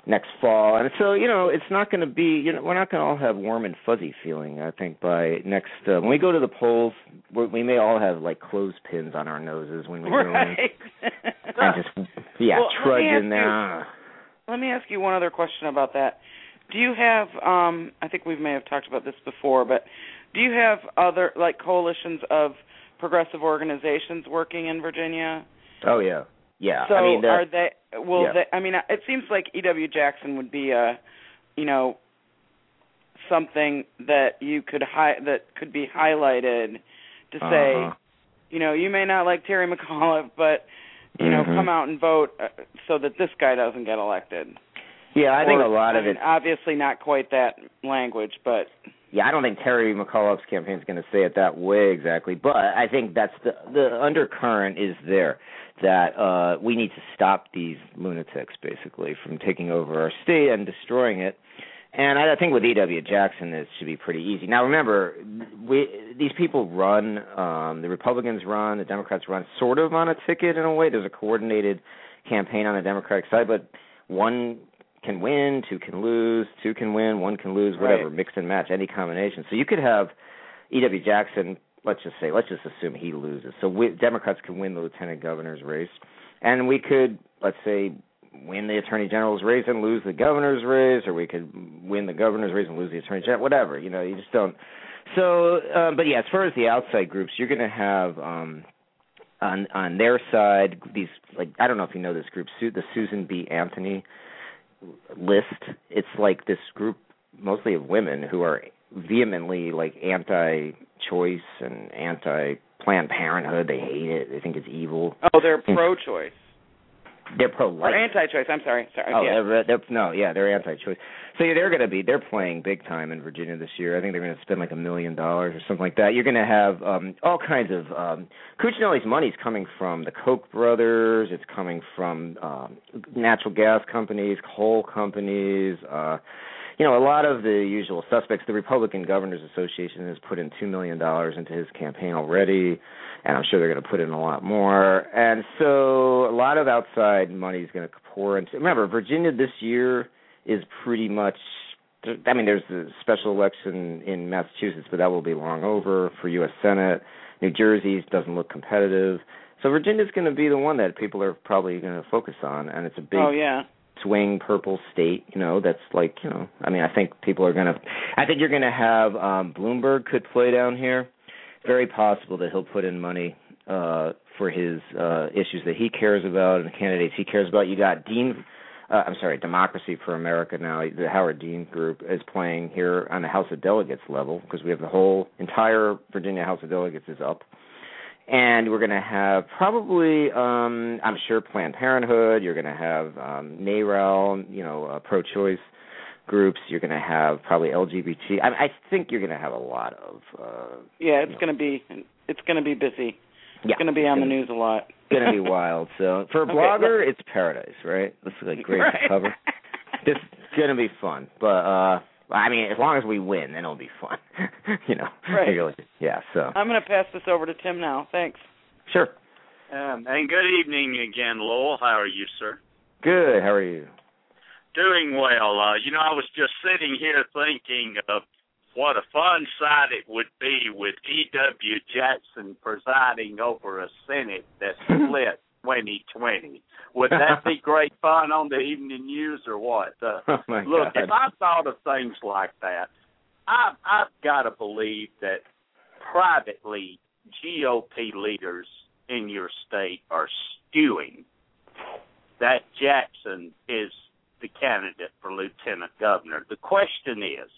next fall. And so, it's not going to be, we're not going to all have warm and fuzzy feeling, I think, by next, when we go to the polls, we may all have, like, clothespins on our noses when we go in. And just, trudge in there. Let me ask you one other question about that. Do you have, I think we may have talked about this before, but do you have other, like, coalitions of progressive organizations working in Virginia? Oh, yeah. Yeah. So are they, they, it seems like E.W. Jackson would be something that you could that could be highlighted to say, you may not like Terry McAuliffe, but, come out and vote so that this guy doesn't get elected. Yeah, I think a lot of it. Obviously not quite that language, but. Yeah, I don't think Terry McAuliffe's campaign is going to say it that way exactly, but I think that's the undercurrent is there that we need to stop these lunatics basically from taking over our state and destroying it. And I think with E.W. Jackson, it should be pretty easy. Now, remember, these people run, the Republicans run, the Democrats run sort of on a ticket in a way. There's a coordinated campaign on the Democratic side, but one can win, two can lose, two can win, one can lose, whatever, mix and match, any combination. So you could have E.W. Jackson, let's just assume he loses. So Democrats can win the lieutenant governor's race, and we could, let's say, win the attorney general's race and lose the governor's race, or we could win the governor's race and lose the attorney general, whatever, you just don't. So, but yeah, as far as the outside groups, you're going to have on their side these, like, I don't know if you know this group, the Susan B. Anthony list. It's like this group mostly of women who are vehemently like anti-choice and anti-Planned Parenthood. They hate it. They think it's evil. Oh, they're pro-choice. They're pro-life. Or anti-choice. I'm sorry. Oh, yeah. They're anti-choice. So they're playing big time in Virginia this year. I think they're going to spend like $1 million or something like that. You're going to have all kinds of Cuccinelli's money's coming from the Koch brothers. It's coming from natural gas companies, coal companies. A lot of the usual suspects. The Republican Governors Association has put in $2 million into his campaign already, and I'm sure they're going to put in a lot more. And so a lot of outside money is going to pour into. Remember, Virginia this year is pretty much. I mean, there's the special election in Massachusetts, but that will be long over for U.S. Senate. New Jersey doesn't look competitive. So Virginia's going to be the one that people are probably going to focus on, and it's a big swing purple state, that's like, I mean, I think you're going to have Bloomberg could play down here. Very possible that he'll put in money for his issues that he cares about and the candidates he cares about. You got Democracy for America now, the Howard Dean group is playing here on the House of Delegates level because we have the whole entire Virginia House of Delegates is up. And we're going to have probably, I'm sure, Planned Parenthood. You're going to have NARAL, pro-choice groups. You're going to have probably LGBT. I think you're going to have a lot of. It's going to be busy. It's going to be on the news a lot. It's going to be wild. So for a blogger, it's paradise, right? This is like great to cover. This is going to be fun, but. I mean, as long as we win, then it'll be fun. Right. Yeah, so. I'm going to pass this over to Tim now. Thanks. Sure. And good evening again, Lowell. How are you, sir? Good. How are you? Doing well. I was just sitting here thinking of what a fun sight it would be with E.W. Jackson presiding over a Senate that's split 2020. Would that be great fun on the evening news or what? Oh my look, God. If I thought of things like that, I've got to believe that privately GOP leaders in your state are stewing that Jackson is the candidate for lieutenant governor. The question is,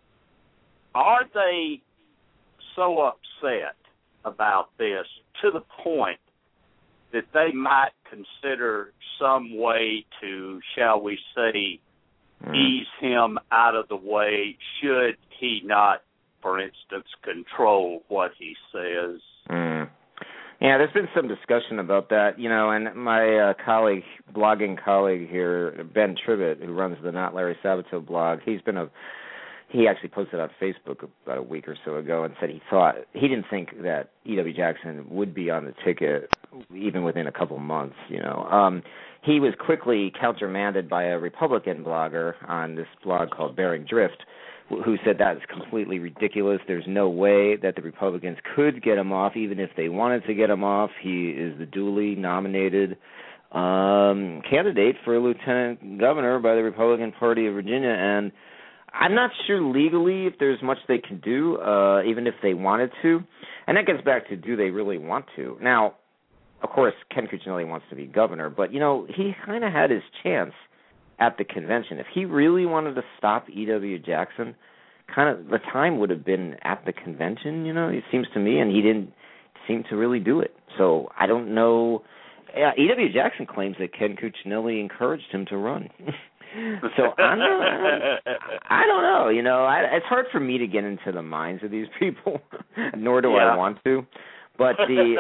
are they so upset about this to the point that they might consider some way to, shall we say, ease him out of the way should he not, for instance, control what he says? Yeah, there's been some discussion about that, and my blogging colleague here, Ben Tribbett, who runs the Not Larry Sabato blog, he actually posted on Facebook about a week or so ago and said he didn't think that E.W. Jackson would be on the ticket even within a couple months, he was quickly countermanded by a Republican blogger on this blog called Bearing Drift, who said that is completely ridiculous. There's no way that the Republicans could get him off, even if they wanted to get him off. He is the duly nominated candidate for lieutenant governor by the Republican Party of Virginia, and I'm not sure legally if there's much they can do, even if they wanted to. And that gets back to, do they really want to? Now, of course, Ken Cuccinelli wants to be governor, but, he kind of had his chance at the convention. If he really wanted to stop E.W. Jackson, kind of the time would have been at the convention, it seems to me, and he didn't seem to really do it. So I don't know. E.W. Jackson claims that Ken Cuccinelli encouraged him to run. So I don't know. It's hard for me to get into the minds of these people, nor do I want to. But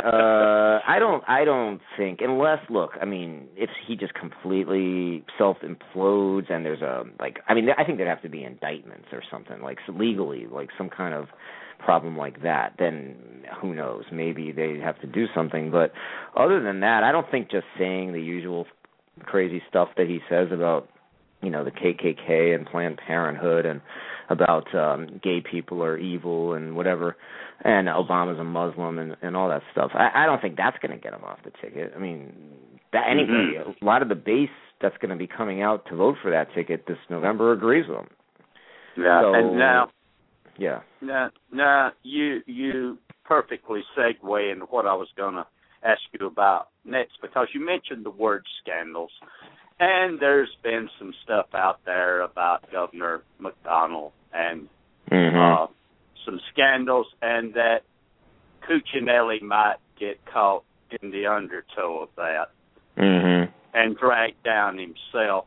I don't think, unless, look, if he just completely self-implodes and there's I think there'd have to be indictments or something, like legally, like some kind of problem like that, then who knows, maybe they'd have to do something. But other than that, I don't think just saying the usual crazy stuff that he says about, the KKK and Planned Parenthood and about gay people are evil and whatever, and Obama's a Muslim and all that stuff. I don't think that's going to get him off the ticket. Anybody, a lot of the base that's going to be coming out to vote for that ticket this November agrees with him. Yeah, so, and now... Yeah. Now, you perfectly segue into what I was going to ask you about next, because you mentioned the word scandals, and there's been some stuff out there about Governor McDonnell and some scandals, and that Cuccinelli might get caught in the undertow of that and drag down himself.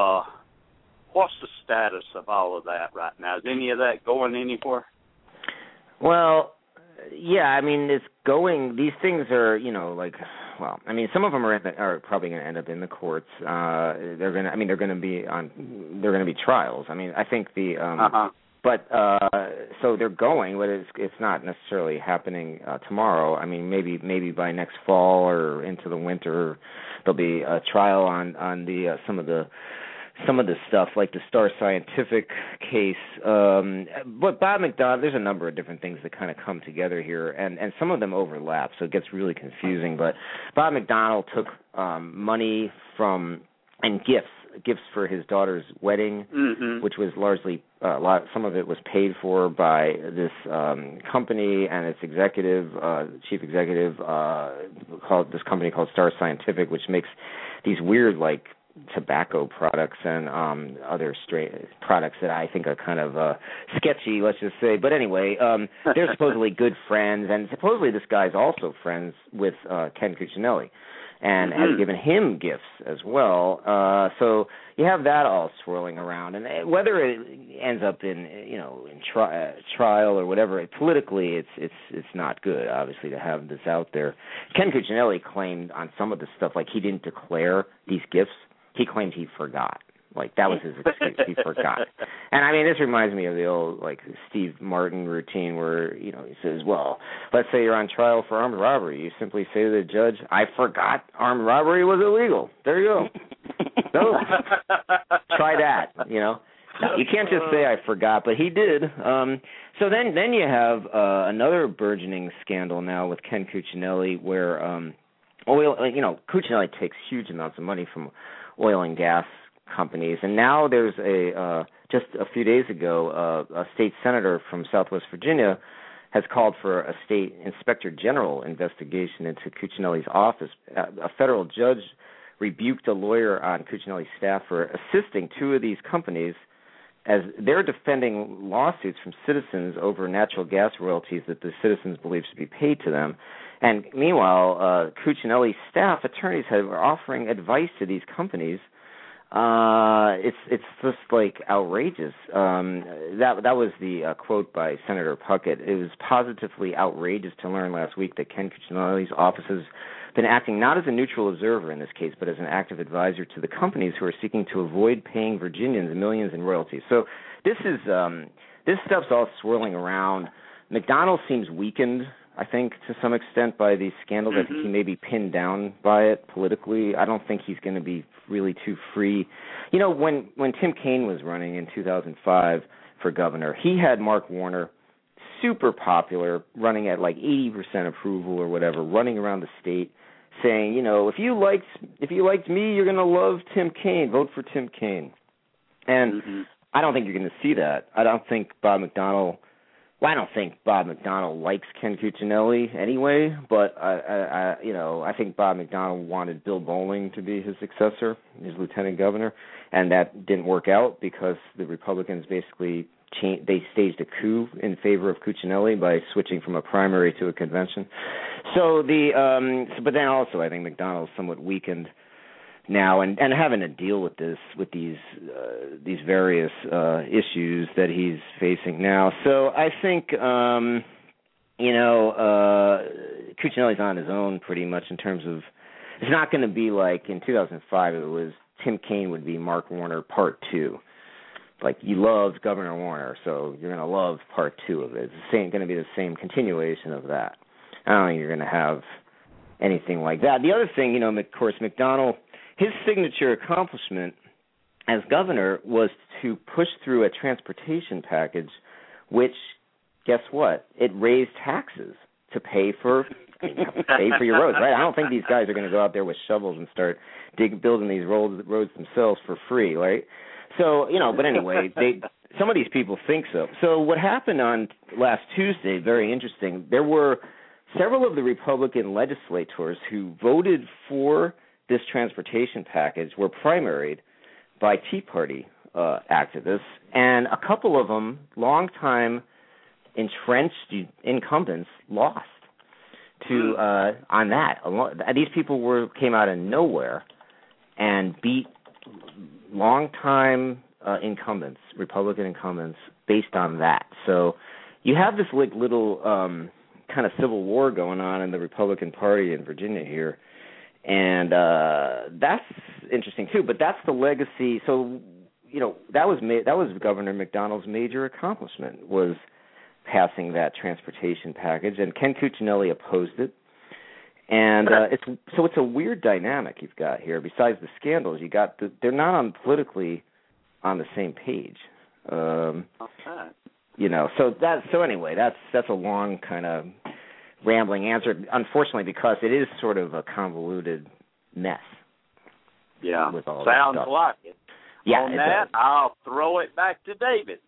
What's the status of all of that right now? Is any of that going anywhere? Well, yeah, it's going. These things are, some of them are probably going to end up in the courts. They're going to be trials. I think but so they're going, but it's not necessarily happening tomorrow. Maybe by next fall or into the winter, there'll be a trial on the some of the stuff, like the Star Scientific case. But Bob McDonnell, there's a number of different things that kind of come together here, and some of them overlap, so it gets really confusing. But Bob McDonnell took money from and gifts for his daughter's wedding, which was largely some of it was paid for by this company and its chief executive called Star Scientific, which makes these weird tobacco products and other products that I think are kind of sketchy, let's just say. But anyway, they're supposedly good friends, and supposedly this guy's also friends with Ken Cuccinelli, and has given him gifts as well. So you have that all swirling around, and whether it ends up in trial or whatever, politically it's not good, obviously, to have this out there. Ken Cuccinelli claimed on some of the stuff, he didn't declare these gifts. He claimed he forgot. That was his excuse. He forgot. And, this reminds me of the old, Steve Martin routine where, he says, well, let's say you're on trial for armed robbery. You simply say to the judge, I forgot armed robbery was illegal. There you go. So, try that, You can't just say I forgot, but he did. So then you have another burgeoning scandal now with Ken Cuccinelli where Cuccinelli takes huge amounts of money from oil and gas companies, and now there's just a few days ago, a state senator from Southwest Virginia has called for a state inspector general investigation into Cuccinelli's office. A federal judge rebuked a lawyer on Cuccinelli's staff for assisting two of these companies as they're defending lawsuits from citizens over natural gas royalties that the citizens believe should be paid to them. And meanwhile, Cuccinelli's staff attorneys are offering advice to these companies. It's just outrageous. That was the quote by Senator Puckett. It was positively outrageous to learn last week that Ken Cuccinelli's office has been acting not as a neutral observer in this case, but as an active advisor to the companies who are seeking to avoid paying Virginians millions in royalties. So this stuff's all swirling around. McDonnell seems weakened. I think, to some extent by these scandals. I think he may be pinned down by it politically. I don't think he's going to be really too free. You know, when Tim Kaine was running in 2005 for governor, he had Mark Warner, super popular, running at like 80% approval or whatever, running around the state saying, you know, if you liked me, you're going to love Tim Kaine. Vote for Tim Kaine. And I don't think you're going to see that. I don't think Bob McDonnell likes Ken Cuccinelli anyway, but I think Bob McDonnell wanted Bill Bolling to be his successor, his lieutenant governor, and that didn't work out because the Republicans basically they staged a coup in favor of Cuccinelli by switching from a primary to a convention. So but then also I think McDonnell's somewhat weakened now and having to deal with these various issues that he's facing now. So I think Cuccinelli's on his own pretty much in terms of, it's not going to be like in 2005 it was Tim Kaine would be Mark Warner Part 2. Like, you loved Governor Warner, so you're going to love Part 2 of it. It's going to be the same continuation of that. I don't think you're going to have anything like that. The other thing, of course, McDonnell, his signature accomplishment as governor was to push through a transportation package which, guess what? It raised taxes to pay for your roads, right? I don't think these guys are going to go out there with shovels and start building these roads themselves for free, right? So, but anyway, some of these people think so. So what happened on last Tuesday, very interesting, there were several of the Republican legislators who voted for this transportation package were primaried by Tea Party activists, and a couple of them, longtime entrenched incumbents, lost to on that. These people came out of nowhere and beat longtime incumbents, Republican incumbents, based on that. So you have this little kind of civil war going on in the Republican Party in Virginia here, and that's interesting too. But that's the legacy. So that was Governor McDonnell's major accomplishment, was passing that transportation package, and Ken Cuccinelli opposed it. And it's a weird dynamic you've got here. Besides the scandals, they're not politically on the same page. So anyway, that's a long kind of rambling answer, unfortunately, because it is sort of a convoluted mess. Yeah, with all sounds that stuff. like it. Yeah, on that, I'll throw it back to David.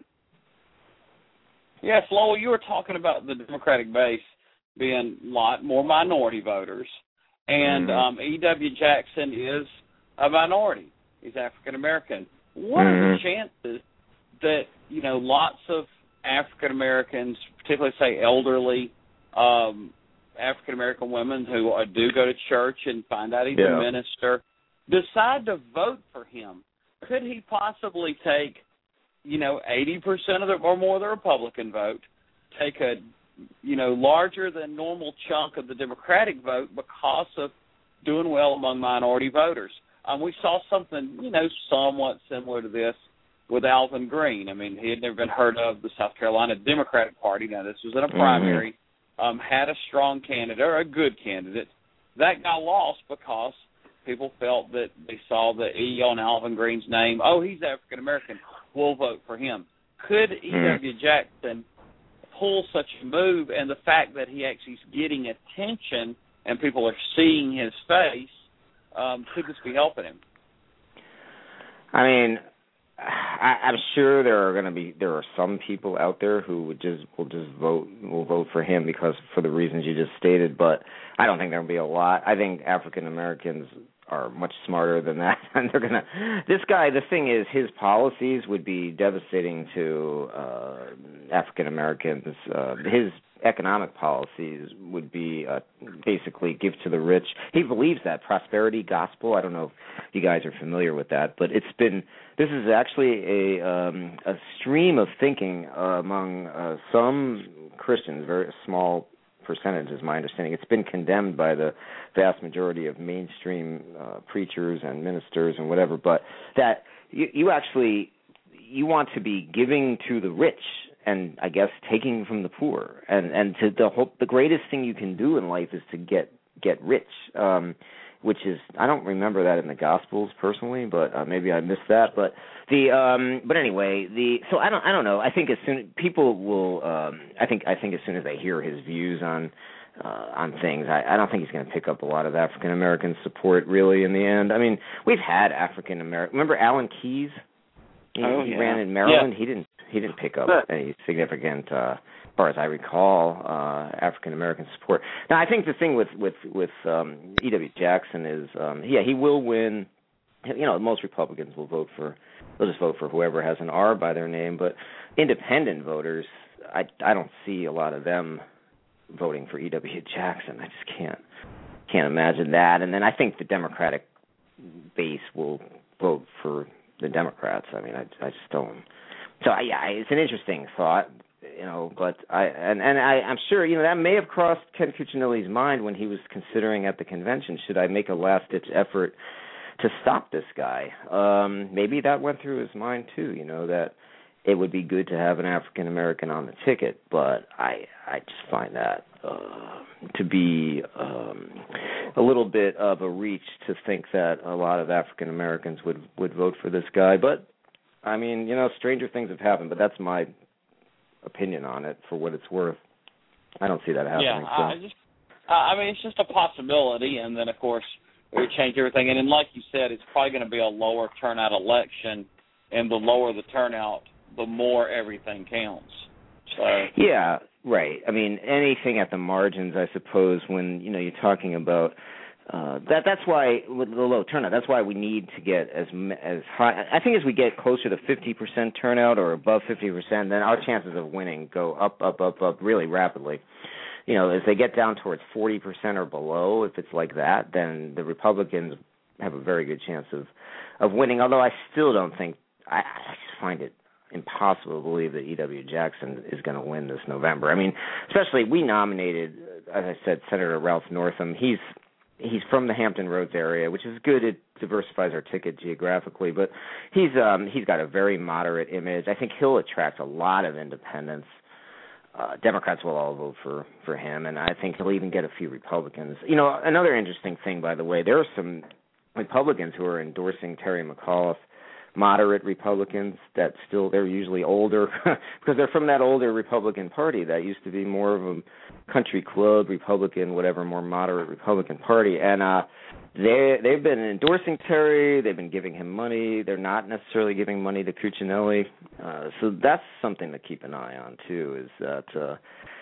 Yes, Lowell, you were talking about the Democratic base being a lot more minority voters, and E.W. Jackson is a minority. He's African American. What are the chances that lots of African Americans, particularly say elderly African American women who do go to church and find out he's a minister, decide to vote for him? Could he possibly take 80% or more of the Republican vote, take a larger than normal chunk of the Democratic vote because of doing well among minority voters? We saw something, somewhat similar to this with Alvin Green. I mean, he had never been heard of, the South Carolina Democratic Party. Now, this was in a primary, had a strong candidate, or a good candidate. That got lost because people felt that they saw the E on Alvin Green's name. Oh, he's African American. We'll vote for him. Could E.W. Jackson pull such a move, and the fact that he actually is getting attention and people are seeing his face, could this be helping him? I mean, I'm sure there are some people out there who will vote for him because for the reasons you just stated, but I don't think there'll be a lot. I think African Americans are much smarter than that, and this guy, the thing is, his policies would be devastating to African Americans. His economic policies would be basically give to the rich. He believes that prosperity gospel. I don't know if you guys are familiar with that, but this is actually a stream of thinking among some Christians, very small percentage is my understanding. It's been condemned by the vast majority of mainstream preachers and ministers and whatever, but that you want to be giving to the rich and I guess taking from the poor, and to the greatest thing you can do in life is to get rich, which is, I don't remember that in the Gospels personally, but maybe I missed that. But but anyway, so I don't know. I think as soon people will, I think as soon as they hear his views on things, I don't think he's going to pick up a lot of African American support really in the end. I mean, we've had African American. Remember Alan Keyes? He ran in Maryland. Yeah. He didn't pick up any significant, as far as I recall, African American support. Now, I think the thing with E.W. Jackson is, he will win. You know, most Republicans will they'll just vote for whoever has an R by their name. But independent voters, I don't see a lot of them voting for E.W. Jackson. I just can't imagine that. And then I think the Democratic base will vote for the Democrats. I mean, I just don't. So it's an interesting thought, you know. But I'm sure, you know, that may have crossed Ken Cuccinelli's mind when he was considering at the convention, should I make a last-ditch effort to stop this guy? Maybe that went through his mind too. You know, that it would be good to have an African American on the ticket. But I just find that to be a little bit of a reach to think that a lot of African Americans would vote for this guy. But I mean, you know, stranger things have happened, but that's my opinion on it for what it's worth. I don't see that happening. Yeah, I mean, it's just a possibility, and then, of course, it would change everything. And then, like you said, it's probably going to be a lower turnout election, and the lower the turnout, the more everything counts. So yeah, right. I mean, anything at the margins, I suppose, when, you know, you're talking about that's why, with the low turnout, that's why we need to get as high. I think as we get closer to 50% turnout or above 50%, then our chances of winning go up really rapidly. You know, as they get down towards 40% or below, if it's like that, then the Republicans have a very good chance of winning. Although I still don't think, I just find it impossible to believe that E.W. Jackson is going to win this November. I mean, especially we nominated, as I said, Senator Ralph Northam. He's from the Hampton Roads area, which is good. It diversifies our ticket geographically, but he's got a very moderate image. I think he'll attract a lot of independents. Democrats will all vote for him, and I think he'll even get a few Republicans. You know, another interesting thing, by the way, there are some Republicans who are endorsing Terry McAuliffe, moderate Republicans that they're usually older because they're from that older Republican Party that used to be more of a country club Republican, whatever, more moderate Republican Party. And they've been endorsing Terry. They've been giving him money. They're not necessarily giving money to Cuccinelli. So that's something to keep an eye on, too, is that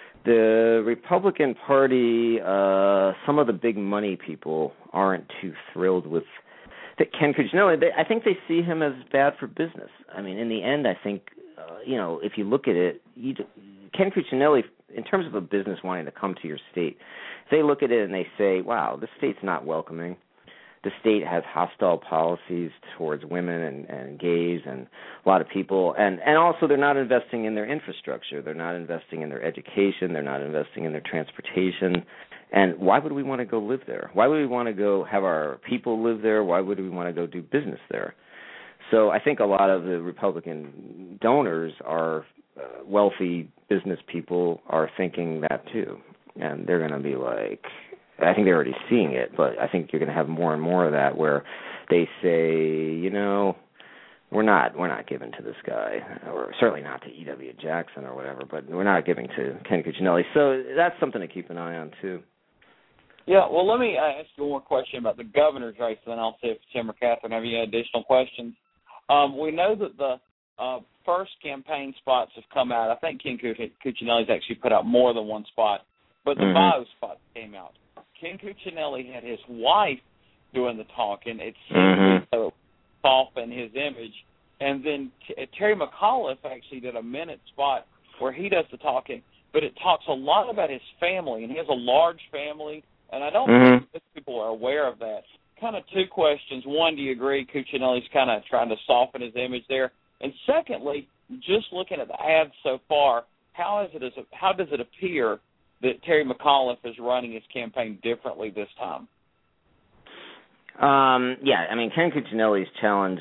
the Republican Party, some of the big money people aren't too thrilled with Ken Cuccinelli. I think they see him as bad for business. I mean, in the end, I think, you know, if you look at it, Ken Cuccinelli, in terms of a business wanting to come to your state, they look at it and they say, wow, this state's not welcoming. The state has hostile policies towards women and gays and a lot of people. And also they're not investing in their infrastructure. They're not investing in their education. They're not investing in their transportation. And why would we want to go live there? Why would we want to go have our people live there? Why would we want to go do business there? So I think a lot of the Republican donors are wealthy business people are thinking that too. And they're going to be like, I think they're already seeing it, but I think you're going to have more and more of that where they say, you know, we're not giving to this guy, or certainly not to E.W. Jackson or whatever, but we're not giving to Ken Cuccinelli. So that's something to keep an eye on too. Yeah, well, let me ask you one more question about the governor's race, and then I'll see if Tim or Catherine have any additional questions. We know that the first campaign spots have come out. I think Ken Cuccinelli's actually put out more than one spot, but the bio spots came out. Ken Cuccinelli had his wife doing the talking. It seemed to soften his image. And then Terry McAuliffe actually did a minute spot where he does the talking, but it talks a lot about his family, and he has a large family, and I don't think people are aware of that. Kind of two questions. One, do you agree Cuccinelli's kind of trying to soften his image there? And secondly, just looking at the ads so far, how does it appear that Terry McAuliffe is running his campaign differently this time? Yeah, I mean, Ken Cuccinelli's challenge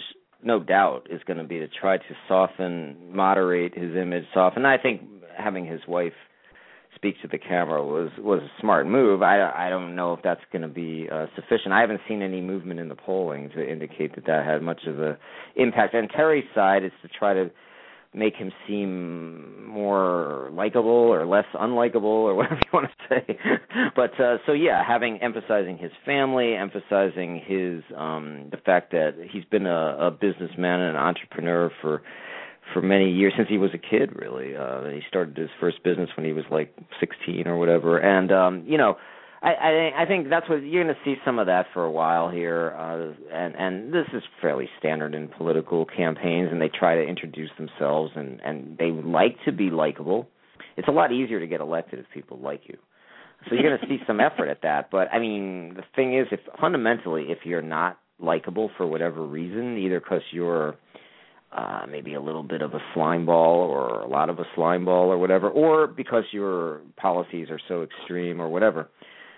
no doubt, is going to be to try to moderate his image, soften. I think having his wife speak to the camera was a smart move. I don't know if that's going to be sufficient. I haven't seen any movement in the polling to indicate that had much of an impact. And Terry's side is to try to make him seem more likable or less unlikable or whatever you want to say. But emphasizing his family, emphasizing his the fact that he's been a businessman and an entrepreneur for many years, since he was a kid, really. He started his first business when he was like 16 or whatever. And I think that's what you're going to see, some of that for a while here, and this is fairly standard in political campaigns, and they try to introduce themselves, and they like to be likable. It's a lot easier to get elected if people like you. So you're going to see some effort at that. But, I mean, the thing is, if you're not likable for whatever reason, either because you're maybe a little bit of a slime ball or a lot of a slime ball or whatever, or because your policies are so extreme or whatever,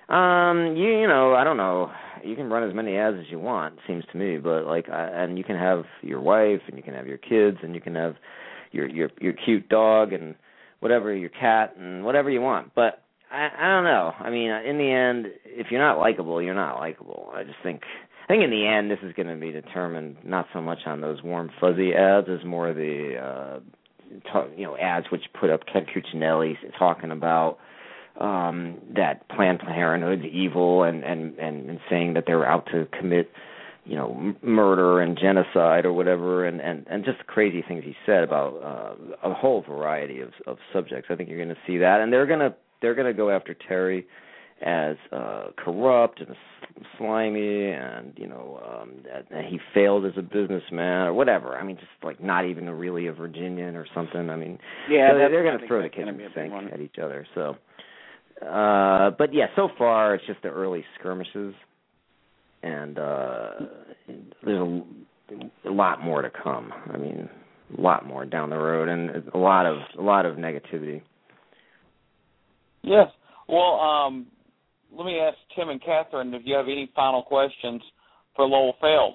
I don't know. You can run as many ads as you want, it seems to me, but and you can have your wife, and you can have your kids, and you can have your cute dog, and whatever, your cat, and whatever you want. But I don't know. I mean, in the end, if you're not likable, you're not likable. I think in the end, this is going to be determined not so much on those warm fuzzy ads as more the ads which put up Ken Cuccinelli talking about that Planned Parenthood's evil and saying that they're out to commit, murder and genocide or whatever, and just the crazy things he said about a whole variety of subjects. I think you're going to see that, and they're going to go after Terry as corrupt and slimy, and that he failed as a businessman or whatever. I mean, just not even really a Virginian or something. I mean, yeah, they're going to throw the kitchen sink at each other. So. But yeah, so far it's just the early skirmishes, and there's a lot more to come. I mean, a lot more down the road, and a lot of negativity. Yes. Well, let me ask Tim and Catherine if you have any final questions for Lowell Feld.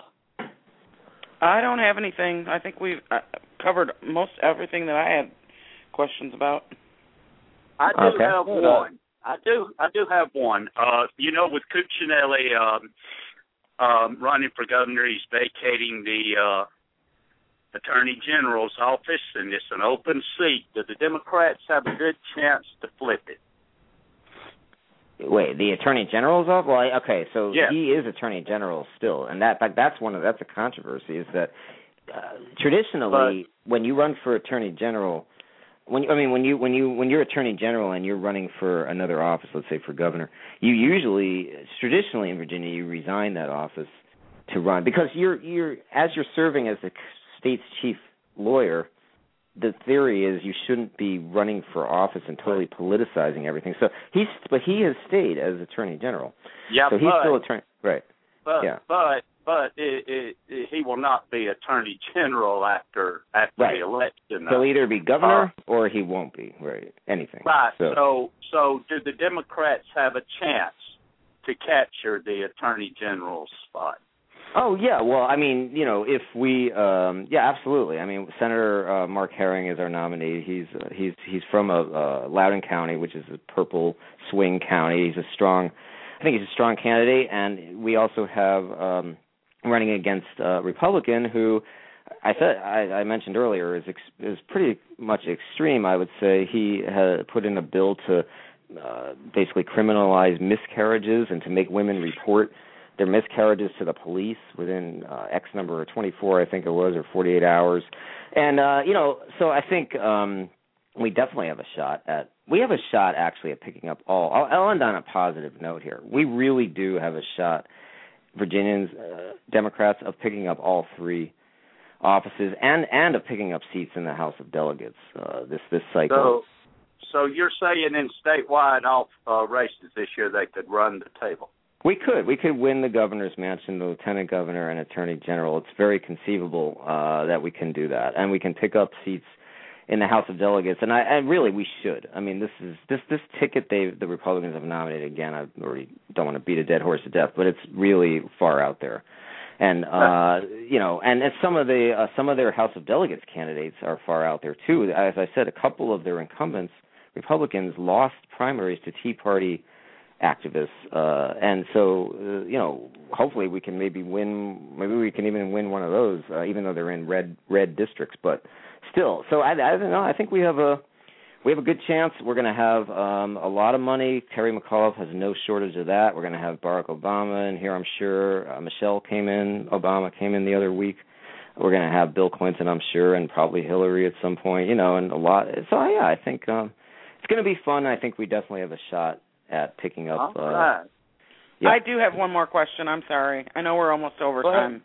I don't have anything. I think we've covered most everything that I had questions about. I do have one. I do have one. With Cuccinelli running for governor, he's vacating the Attorney General's office, and it's an open seat. Do the Democrats have a good chance to flip it? Wait, the Attorney General's office? Well, okay, so yeah. He is Attorney General still, and that's a controversy. Is that traditionally when you run for Attorney General. When you're Attorney General and you're running for another office, let's say for governor, you usually, traditionally in Virginia, you resign that office to run, because you're serving as the state's chief lawyer. The theory is you shouldn't be running for office and totally politicizing everything. So he has stayed as Attorney General. Yeah, so he's still attorney, right? But he will not be Attorney General after right. the election. He'll either be governor or he won't be, right? Anything. Right. So do the Democrats have a chance to capture the Attorney General's spot? Oh, yeah. Well, I mean, if we absolutely. I mean, Senator Mark Herring is our nominee. He's from Loudoun County, which is a purple swing county. I think he's a strong candidate, and we also have running against a Republican who I mentioned earlier is pretty much extreme. I would say he had put in a bill to basically criminalize miscarriages and to make women report their miscarriages to the police within X number of 24, I think it was, or 48 hours. And, so I think we definitely have a shot actually at picking up all. I'll end on a positive note here. We really do have a shot, Virginians, Democrats, of picking up all three offices and of picking up seats in the House of Delegates this cycle. So you're saying in statewide races this year they could run the table? We could win the governor's mansion, the lieutenant governor, and attorney general. It's very conceivable that we can do that, and we can pick up seats in the House of Delegates. And really, we should. I mean, this ticket the Republicans have nominated again. I already don't want to beat a dead horse to death, but it's really far out there. And and some of their House of Delegates candidates are far out there too. As I said, a couple of their incumbents, Republicans, lost primaries to Tea Party activists, and so hopefully we can maybe we can even win one of those, even though they're in red districts. But still, so I don't know. I think we have a good chance. We're going to have a lot of money. Terry McAuliffe has no shortage of that. We're going to have Barack Obama in here, I'm sure. Obama came in the other week. We're going to have Bill Clinton, I'm sure, and probably Hillary at some point, and a lot. So, yeah, I think it's going to be fun. I think we definitely have a shot at picking up. All right. Yeah. I do have one more question. I'm sorry. I know we're almost over time.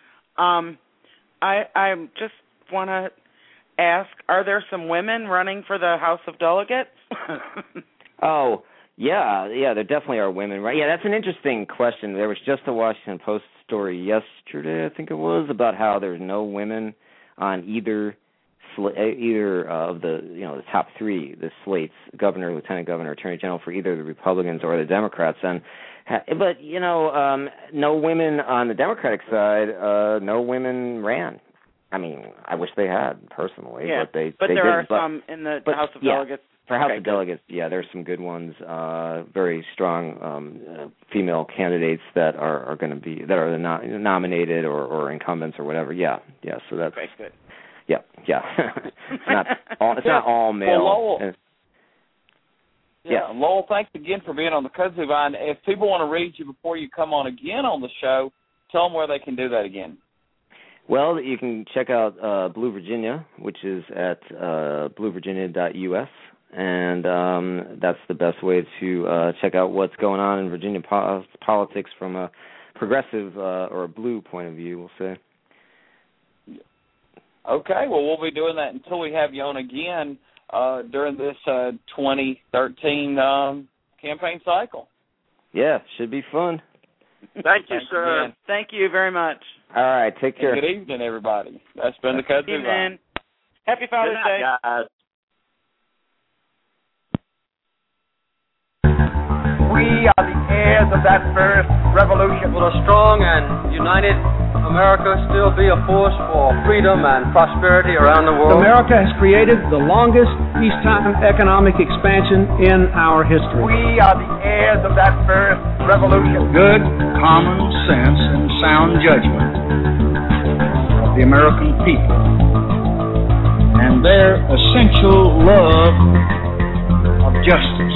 I just want to ask, are there some women running for the House of Delegates? Oh, yeah, there definitely are women, right? Yeah, that's an interesting question. There was just a Washington Post story yesterday, I think it was, about how there's no women on either of the top three, the slates, governor, lieutenant governor, attorney general, for either the Republicans or the Democrats. But no women on the Democratic side. No women ran. I mean, I wish they had, personally, yeah, but they there didn't. Are some in the House of Delegates. For House of Delegates, yeah, there's some good ones. Very strong female candidates that are going to be nominated or incumbents or whatever. Yeah. So that's good. Yeah. It's not all male. Well, Lowell, Lowell, thanks again for being on the Kudzu Vine. If people want to read you before you come on again on the show, tell them where they can do that again. Well, you can check out Blue Virginia, which is at bluevirginia.us, and that's the best way to check out what's going on in Virginia politics from a progressive or a blue point of view, we'll say. Okay, well, we'll be doing that until we have you on again during this 2013 campaign cycle. Yeah, should be fun. Thank you, sir. Again. Thank you very much. All right, take care. And good evening, everybody. That's been the Kudzu Vine. Happy Father's Day. Guys. We are the heirs of that first revolution. Will a strong and united America still be a force for freedom and prosperity around the world? America has created the longest peacetime economic expansion in our history. We are the heirs of that first revolution. Good common sense and sound judgment of the American people and their essential love of justice.